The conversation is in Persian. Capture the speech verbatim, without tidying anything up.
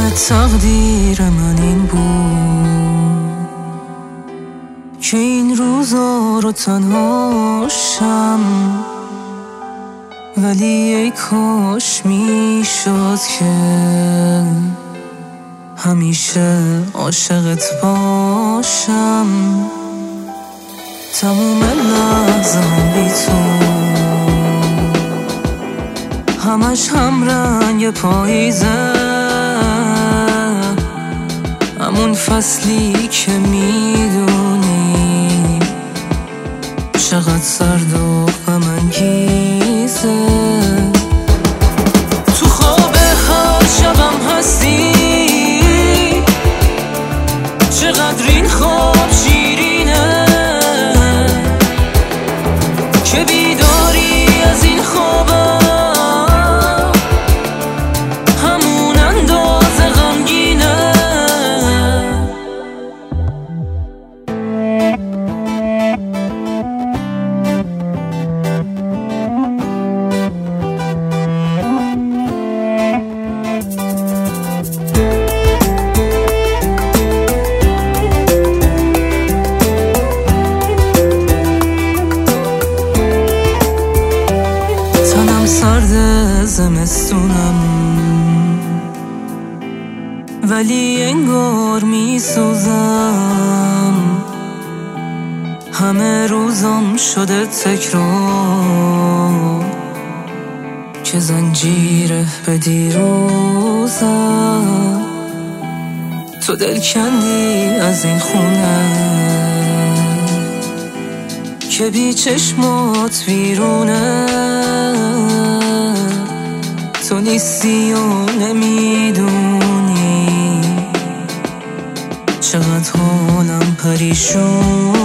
شاید تقدیر من این بود که این روزا رو تنهاشم، ولی ای کاش میشد که همیشه عاشقت باشم. تموم لحظه هم بی تو همش هم رنگ پاییزه، همون فصلی که میدونی چقدر سرد و غم انگیزه. تو خواب هر شبم هستی، چقدر این خواب شیرینه که بیداری از این خوابم همون اندازه غمگینه. تنم سرد زمستونم، ولی انگار میسوزم. همه روزم شده تکرار که زنجیره به دیروزم. تو دل کندی از این خونه که بی چشمات ویرونه. تو نیستی و نمیدونی چقدر حالم پریشونه.